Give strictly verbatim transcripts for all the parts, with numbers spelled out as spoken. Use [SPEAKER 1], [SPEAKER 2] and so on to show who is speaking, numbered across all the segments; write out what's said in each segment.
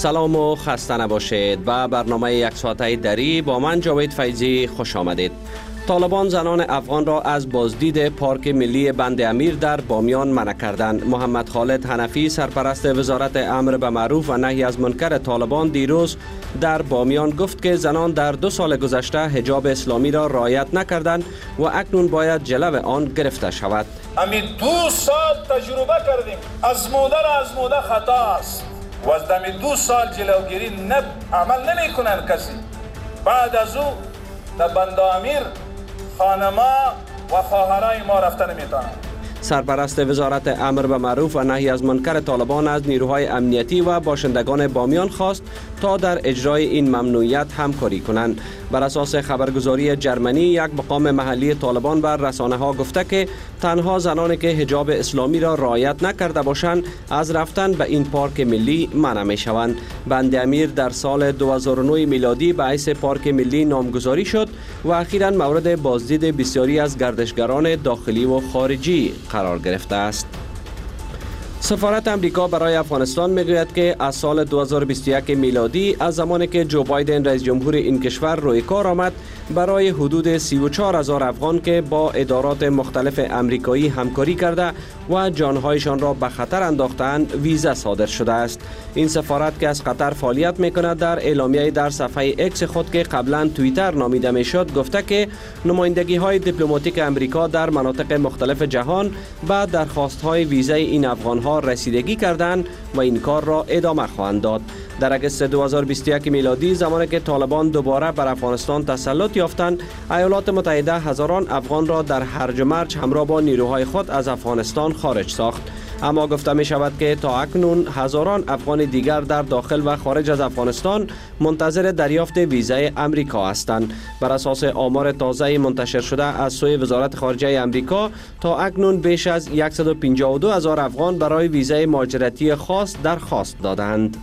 [SPEAKER 1] سلام و خسته نباشید. به برنامه یک ساعته دری با من جاوید فیضی خوش آمدید. طالبان زنان افغان را از بازدید پارک ملی بند امیر در بامیان منع کردند. محمد خالد حنفی سرپرست وزارت امر به معروف و نهی از منکر طالبان دیروز در بامیان گفت که زنان در دو سال گذشته حجاب اسلامی را رعایت نکردند و اکنون باید جلو آن گرفته شود.
[SPEAKER 2] همین دو سال تجربه کردیم، ازموده را ازموده خطا است و از دمی دو سال جلوگیری نب عمل نمی کنند کسی. بعد از او در بند امیر خانما و خواهرای ما رفته نمیتونند.
[SPEAKER 1] سرپرست وزارت امر به معروف و نهی از منکر طالبان از نیروهای امنیتی و باشندگان بامیان خواست تا در اجرای این ممنوعیت همکاری کنند. بر اساس خبرگزاری جرمنی، یک مقام محلی طالبان بر رسانه ها گفته که تنها زنانی که حجاب اسلامی را رعایت نکرده باشند از رفتن به این پارک ملی منع می شوند. بند امیر در سال دو هزار و نه میلادی به حیث پارک ملی نامگذاری شد و اخیراً مورد بازدید بسیاری از گردشگران داخلی و خارجی قرار گرفته است. سفارت امریکا برای افغانستان میگوید که از سال دو هزار و بیست و یک میلادی، از زمانی که جو بایدن رئیس جمهور این کشور روی کار آمد، برای حدود سی و چهار هزار افغان که با ادارات مختلف امریکایی همکاری کرده و جانهایشان را به خطر انداختند ویزا صادر شده است. این سفارت که از قطر فعالیت میکند در اعلامیه در صفحه اکس خود که قبلا توییتر نامیده میشد گفته که نمایندگی های دیپلماتیک امریکا در مناطق مختلف جهان به درخواست های ویزای این افغان ها رسیدگی کردند و این کار را ادامه خواهند داد. در اگست دو هزار و بیست و یک میلادی، زمانی که طالبان دوباره بر افغانستان تسلط یافتند، ایالات متحده هزاران افغان را در هرج و مرج همراه با نیروهای خود از افغانستان خارج ساخت. اما گفته می شود که تا اکنون هزاران افغان دیگر در داخل و خارج از افغانستان منتظر دریافت ویزای امریکا هستند. بر اساس آمار تازه منتشر شده از سوی وزارت خارجه امریکا، تا اکنون بیش از صد و پنجاه و دو هزار افغان برای ویزای مهاجرتی خاص درخواست دادند.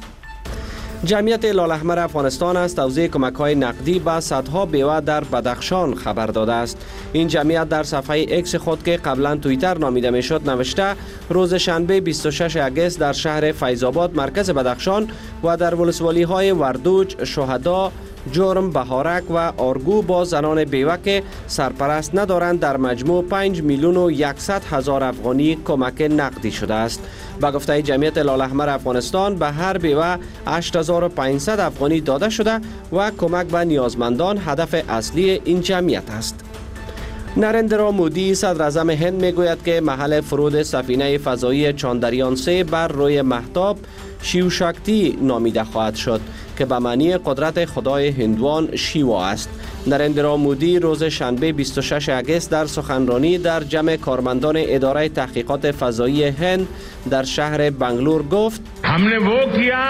[SPEAKER 1] جمعیت هلال افغانستان از توزیع کمک‌های نقدی به صدها بیوه در بدخشان خبر داده است. این جمعیت در صفحه اکس خود که قبلا توییتر نامیده میشد نوشته روز شنبه بیست و شش اگست در شهر فیض‌آباد مرکز بدخشان و در ولسوالی‌های وردوج، شهدا، جرم، بهارک و آرگو با زنان بیوه که سرپرست ندارند در مجموع پنج میلیون و صد هزار افغانی کمک نقدی شده است. با گفته جمعیت هلال احمر افغانستان به هر بیوه هشت هزار و پانصد افغانی داده شده و کمک به نیازمندان هدف اصلی این جمعیت است. نریندرا مودی صدر اعظم هند میگوید که محل فرود سفینه فضایی چاندریان سه بر روی مهتاب شیو شاکتی نامیده خواهد شد که به معنی قدرت خدای هندوان شیوا است. نریندرا مودی روز شنبه بیست و شش اگست در سخنرانی در جمع کارمندان اداره تحقیقات فضایی هند در شهر بنگلور گفت:
[SPEAKER 3] हमने वो किया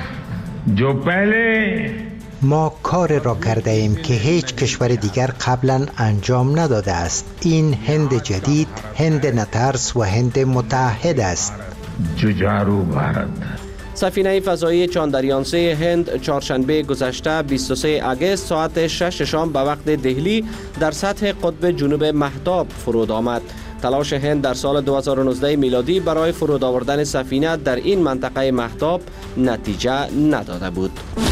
[SPEAKER 3] जो पहले
[SPEAKER 4] ما کار را کرده ایم که هیچ کشور دیگر قبلا انجام نداده است. این هند جدید، هند نترس و هند متحد است.
[SPEAKER 3] جوجارو بھارت.
[SPEAKER 1] سفینه فضایی چاندریان سه هند چهارشنبه گذشته بیست و سه اگست ساعت شش شام به وقت دهلی در سطح قطب جنوب مهتاب فرود آمد. تلاش هند در سال دو هزار و نوزده میلادی برای فرود آوردن سفینه در این منطقه مهتاب نتیجه نداده بود.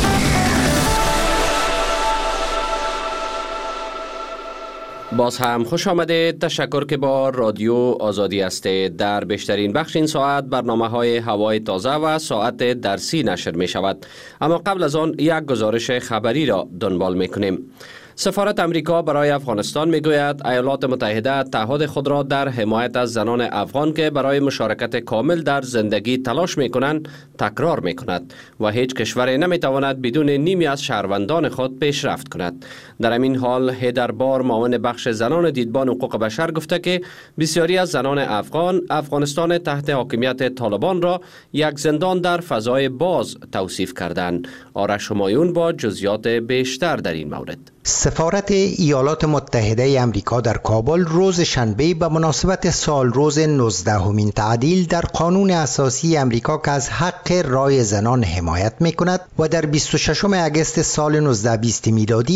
[SPEAKER 1] باز هم خوش آمدید. تشکر که با رادیو آزادی هستید. در بیشترین بخش این ساعت برنامه های هوای تازه و ساعت درسی نشر می شود. اما قبل از آن یک گزارش خبری را دنبال می کنیم. سفارت امریکا برای افغانستان میگوید ایالات متحده تعهد خود را در حمایت از زنان افغان که برای مشارکت کامل در زندگی تلاش میکنند تکرار میکند و هیچ کشوری نمیتواند بدون نیمی از شهروندان خود پیشرفت کند. در همین حال هیدر بار، معاون بخش زنان دیدبان حقوق بشر، گفته که بسیاری از زنان افغان افغانستان تحت حاکمیت طالبان را یک زندان در فضای باز توصیف کردند. آرش همایون با جزئیات بیشتر در این مورد.
[SPEAKER 4] سفارت ایالات متحده امریکا در کابل روز شنبه به مناسبت سال روز نوزدهمین تعدیل در قانون اساسی امریکا که از حق رای زنان حمایت می‌کند و در بیست و ششم اگست سال نوزده بیست میلادی پس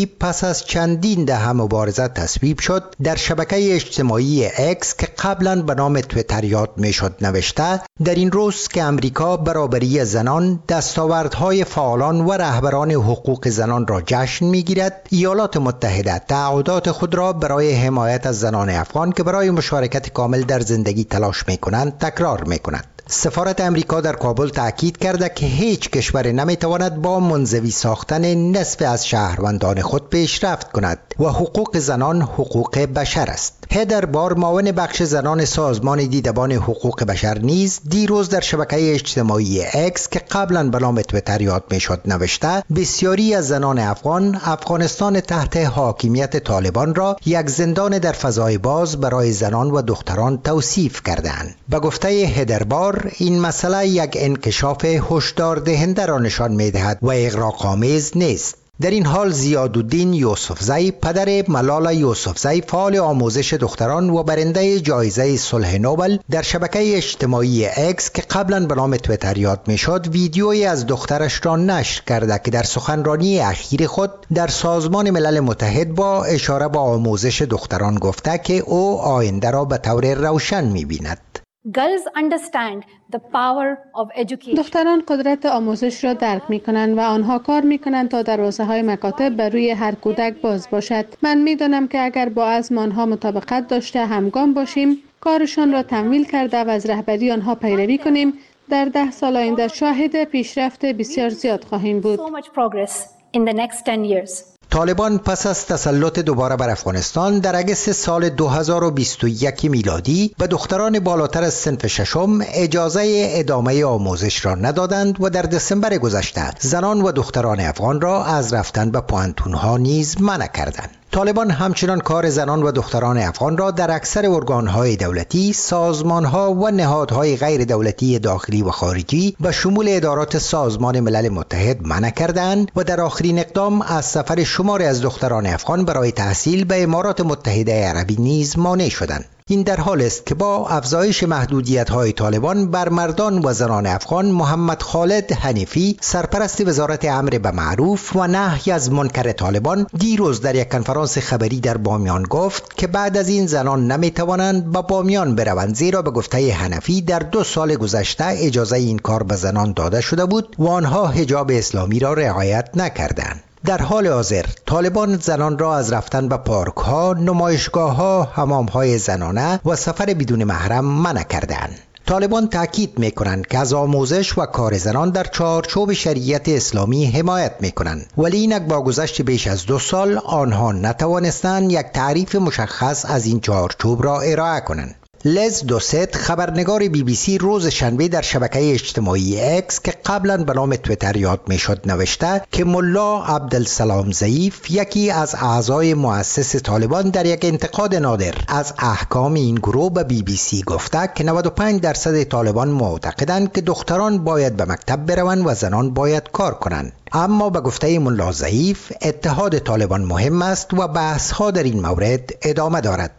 [SPEAKER 4] از چندین دهه مبارزه تصویب شد در شبکه اجتماعی اکس که قبلا به نام تویتر یاد میشد نوشته در این روز که امریکا برابری زنان، دستاوردهای فعالان و رهبران حقوق زنان را جشن میگیرد، ایالات متحده تعهدات خود را برای حمایت از زنان افغان که برای مشارکت کامل در زندگی تلاش میکنند تکرار میکند. سفارت امریکا در کابل تاکید کرده که هیچ کشور نمیتواند با منزوی ساختن نصف از شهروندان خود پیشرفت کند و حقوق زنان حقوق بشر است. هدر بار، معاون بخش زنان سازمان دیدبان حقوق بشر نیز دیروز در شبکه اجتماعی اکس که قبلا به نام تویتر یاد میشد نوشته بسیاری از زنان افغان افغانستان تحت حاکمیت طالبان را یک زندان در فضای باز برای زنان و دختران توصیف کردند. به گفته هدر بار این مسئله یک انکشاف هشدار دهنده را نشان می‌دهد و اغراق‌آمیز نیست. در این حال زیادالدین یوسفزی، پدر ملال یوسفزی، فعال آموزش دختران و برنده جایزه صلح نوبل، در شبکه اجتماعی اکس که قبلا به نام تویتر یاد میشد ویدیویی از دخترش را نشر کرده که در سخنرانی اخیر خود در سازمان ملل متحد با اشاره به آموزش دختران گفته که او آینده را به طور روشن می‌بیند.
[SPEAKER 5] Girls understand the power of education.
[SPEAKER 6] دختران قدرت آموزش را درک می کنند و آنها کار می کنند تا دروازه های مکاتب بر روی هر کودک باز باشد. من می دانم که اگر با عزم آنها مطابقت داشته همگام باشیم، کارشان را تمویل کرده و از رهبری آنها پیروی کنیم، در ده سال آینده شاهد پیشرفت بسیار زیاد خواهیم بود.
[SPEAKER 5] So much progress in the next ten years.
[SPEAKER 4] طالبان پس از تسلط دوباره بر افغانستان در اگست سال دو هزار و بیست و یک میلادی به دختران بالاتر از صنف ششم اجازه ادامه آموزش را ندادند و در دسامبر گذشته زنان و دختران افغان را از رفتن به پوانتون‌ها نیز منع کردند. طالبان همچنان کار زنان و دختران افغان را در اکثر ارگان‌های دولتی، سازمان‌ها و نهادهای غیر دولتی داخلی و خارجی به شمول ادارات سازمان ملل متحد منع کردند و در آخرین اقدام از سفر شماری از دختران افغان برای تحصیل به امارات متحده عربی نیز مانع شدند. این در حال است که با افزایش محدودیت‌های طالبان بر مردان و زنان افغان، محمد خالد حنیفی، سرپرست وزارت امر به معروف و نهی از منکر طالبان، دیروز در یک کنفرانس خبری در بامیان گفت که بعد از این زنان نمی‌توانند به بامیان بروند، زیرا به گفته حنفی در دو سال گذشته اجازه این کار به زنان داده شده بود و آنها حجاب اسلامی را رعایت نکردند. در حال حاضر طالبان زنان را از رفتن به پارک ها، نمایشگاه ها، حمام های زنانه و سفر بدون محرم منع کردند. طالبان تاکید میکنند که از آموزش و کار زنان در چارچوب شریعت اسلامی حمایت میکنند، ولی اینک با گذشت بیش از دو سال آنها نتوانستند یک تعریف مشخص از این چارچوب را ارائه کنند. لز دوست، خبرنگار بی بی سی، روز شنبه در شبکه اجتماعی اکس که قبلا به نام تویتر یاد میشد نوشته که ملا عبدالسلام ضعیف، یکی از اعضای مؤسس طالبان، در یک انتقاد نادر از احکام این گروه به بی بی سی گفته که نود و پنج درصد طالبان معتقدند که دختران باید به مکتب بروند و زنان باید کار کنند. اما به گفته ملا ضعیف اتحاد طالبان مهم است و بحث ها در این مورد ادامه دارد.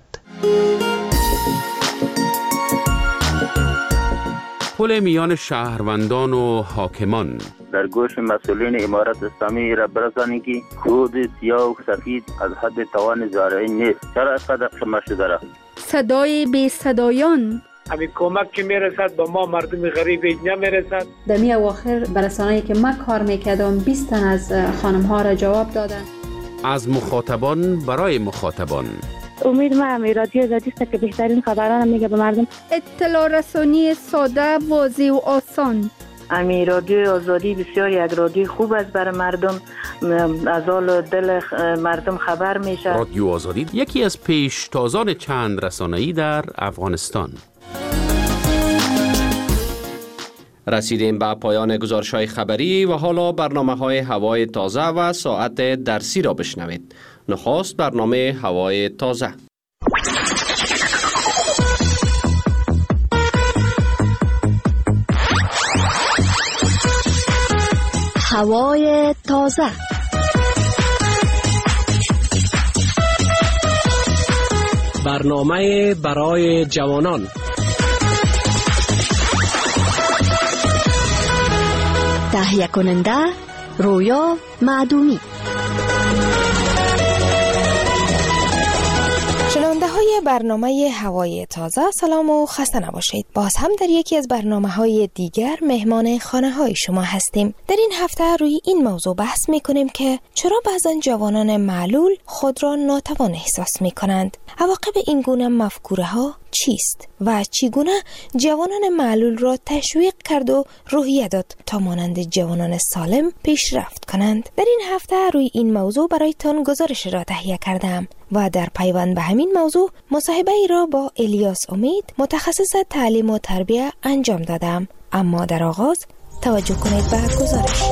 [SPEAKER 7] پل میان شهروندان و حاکمان
[SPEAKER 8] در گوش مسئولین امارت اسلامی را برسانید که خود سیاه و سفید از حد توان زارعی نیست. چرا اینقدر شما شده را؟
[SPEAKER 9] صدای بی صدایان،
[SPEAKER 10] همین کمک که میرسد به ما مردم غریب نمیرسد.
[SPEAKER 6] در می اواخر برسانه‌ای که من کار میکردم بیست تن از خانم ها را جواب دادن.
[SPEAKER 7] از مخاطبان برای مخاطبان.
[SPEAKER 11] امید ما هم رادیو آزادی است که بهترین خبران میگه به مردم.
[SPEAKER 9] اطلاع رسانی ساده، واضح و آسان.
[SPEAKER 11] امی رادیو آزادی بسیار یک رادیو خوب است برای مردم، از حال دل مردم خبر میشه.
[SPEAKER 7] رادیو آزادی یکی از پیشتازان چند رسانه‌ای در افغانستان.
[SPEAKER 1] رسیدیم به پایان گزارش‌های خبری و حالا برنامه‌های هوای تازه و ساعت درسی را بشنوید. نخست برنامه هوای تازه.
[SPEAKER 9] هوای تازه.
[SPEAKER 12] برنامه برای جوانان.
[SPEAKER 9] تهیه کننده رویا معدومی.
[SPEAKER 13] برنامه هوای تازه، سلام و خسته نباشید. باز هم در یکی از برنامه‌های دیگر مهمان خانه‌های شما هستیم. در این هفته روی این موضوع بحث می‌کنیم که چرا بعضن جوانان معلول خود را ناتوان احساس می‌کنند. عواقب این گونه مفکوره‌ها چیست و چگونه جوانان معلول را تشویق کرد و روحیه داد تا مانند جوانان سالم پیشرفت کنند. در این هفته روی این موضوع برایتان گزارش را تهیه کردم و در پیوند به همین موضوع مصاحبه ای را با الیاس امید متخصص تعلیم و تربیت انجام دادم. اما در آغاز توجه کنید به گزارش.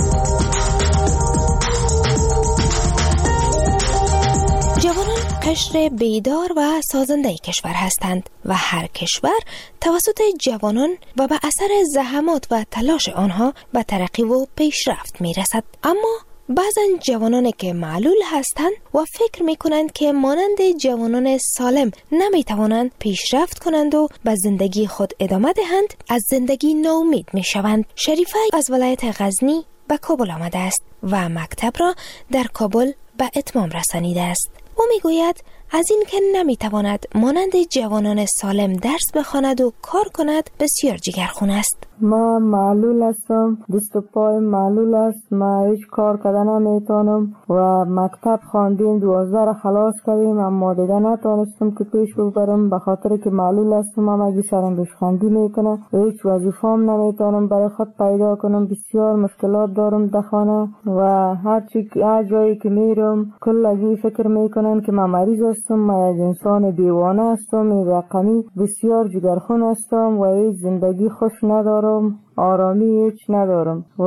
[SPEAKER 13] جوانان قشر بیدار و سازنده کشور هستند و هر کشور توسط جوانان و به اثر زحمات و تلاش آنها به ترقی و پیشرفت می رسد. اما بعضن جوانانی که معلول هستند و فکر می کنند که مانند جوانان سالم نمی توانند پیشرفت کنند و به زندگی خود ادامه دهند، از زندگی ناامید می شوند. شریفه از ولایت غزنی به کابل آمده است و مکتب را در کابل به اتمام رسانیده است. او می گوید از این که نمی تواند مانند جوانان سالم درس بخواند و کار کند بسیار جگرخون است.
[SPEAKER 14] ما معلول هستم، دست و پای معلول است، ما هیچ کار کردن نمیتونم و مکتب خواندیم، دوازده را خلاص کردیم اما دیگه نتونستم که پیش ببرم به خاطر که معلول هستم. اما اگه سرم بشخندی میکنه هیچ وظیفه‌ام نمیتونم برای خود پیدا کنم، بسیار مشکلات دارم در خانه و هر چی هر جایی که میرم کل اگه فکر میکنن که من مریض هستم، من یک انسان دیوانه هستم، رقمی بسیار جگرخون هستم و هیچ زندگی خوش ندارم، آرامی هیچ ندارم و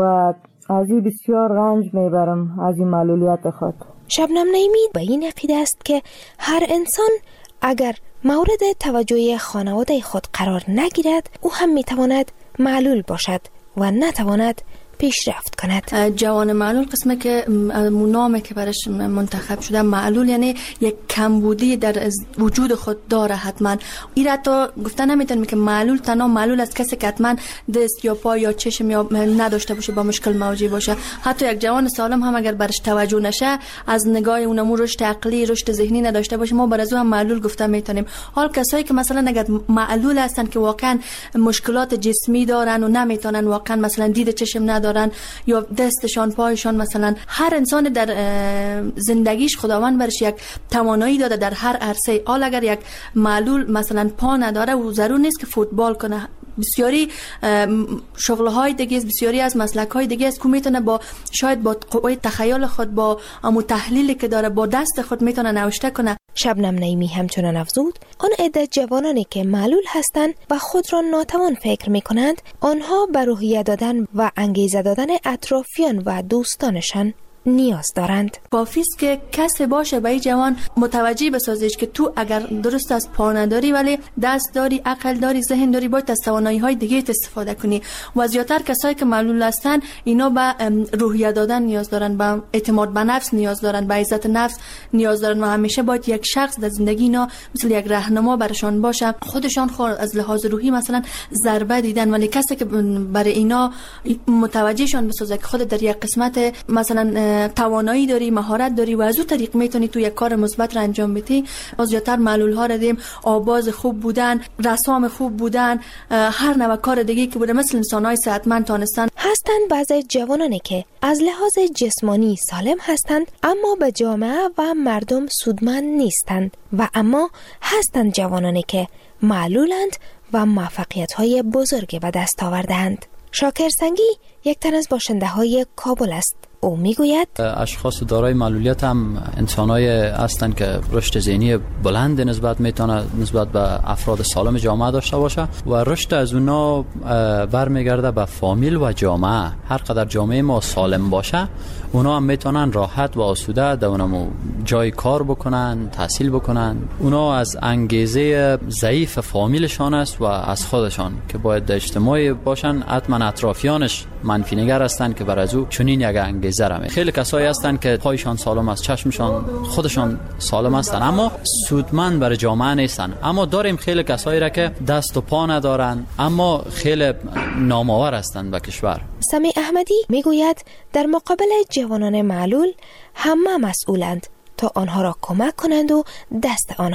[SPEAKER 14] از این بسیار رنج میبرم از این معلولیت خود.
[SPEAKER 13] شبنم نعیمی به این عقیده است که هر انسان اگر مورد توجه خانواده خود قرار نگیرد او هم میتواند معلول باشد و نتواند پیشرفت کند.
[SPEAKER 15] جوان معلول قسمه که نامی که برش منتخب شده معلول یعنی یک کمبودی در وجود خود داره. حتما این را تا گفته نمیتونیم که معلول تنها معلول است کسی که حتما دست یا پا یا چشم یا نداشته باشه با مشکل مواجه باشه. حتی یک جوان سالم هم اگر برش توجه نشه، از نگاه اونمو رشد عقلی رشد ذهنی نداشته باشه، ما بر از او هم معلول گفته میتونیم. حال کسایی که مثلا اگر معلول هستن که واقعا مشکلات جسمی دارن و نمیتونن واقعا مثلا دید چشم ندارن یا دستشان پایشان، مثلا هر انسان در زندگیش خداوند برش یک توانایی داده در هر عرصه. حال اگر یک معلول مثلا پا نداره و ضرور نیست که فوتبال کنه، بسیاری شغل‌های دیگه، بسیاری از مسلک‌های دیگه است که میتونه با شاید با قوه تخیل خود، با امو تحلیلی که داره، با دست خود میتونه نوشته کنه.
[SPEAKER 13] شبنم نعیمی همچنان افزود آن عده جوانانی که معلول هستند و خود را ناتوان فکر میکنند، آنها به روحیه دادن و انگیزه دادن اطرافیان و دوستانشان نیاز دارند.
[SPEAKER 15] کافی است که کسی باشه به این جوان متوجه بسازیش که تو اگر درست از پا نداری ولی دست داری، عقل داری، ذهن داری، باید از توانایی‌های دیگه استفاده کنی. و زیاتر کسایی که معلول هستن اینا به روحیه دادن نیاز دارن، به اعتماد به نفس نیاز دارن، به عزت نفس نیاز دارن و همیشه باید یک شخص در زندگی اینا مثل یک راهنما برشان باشه. خودشان خود از لحاظ روحی مثلا ضربه دیدن، ولی کسی که برای اینا متوجهشان بسازه که خود در یک قسمت مثلا توانایی داری، مهارت داری و از او طریق میتونی تو یک کار مثبت را انجام بدی. از زیاتر معلول ها را دیم آواز خوب بودن، رسام خوب بودن، هر نوع کار دیگه که بوده مثل انسان‌های صحتمند تانستن.
[SPEAKER 13] هستند بعضی جوانانی که از لحاظ جسمانی سالم هستند اما به جامعه و مردم سودمند نیستند و اما هستند جوانانی که معلولند و موفقیت‌های بزرگی به دست آوردند. شاکر سنگی یک تن از باشنده های کابل است. او میگوید
[SPEAKER 16] اشخاص دارای معلولیت هم انسانای هستند که رشد ذهنی بلند نسبت میتونه نسبت به افراد سالم جامعه داشته باشه و رشد از اونا برمیگرده به فامیل و جامعه. هر قدر جامعه ما سالم باشه اونا هم میتونن راحت و آسوده در اونمو جای کار بکنن، تحصیل بکنن. اونا از انگیزه ضعیف فامیلشان است و از خودشان که باید اجتماعی باشن. حتما اطرافیانش منفی نگر هستند که بر از او چنین یک انگیزه را می. خیلی کسایی هستند که پایشان سالم است، چشمشان خودشان سالم هستند اما سودمند برای جامعه نیستند. اما داریم خیلی کسایی را که دست و پا ندارند اما خیلی نامآور هستند به کشور.
[SPEAKER 13] سمیع احمدی میگوید در مقابل جوانان معلول همه مسئولند تا آنها را کمک کنند و دست آنها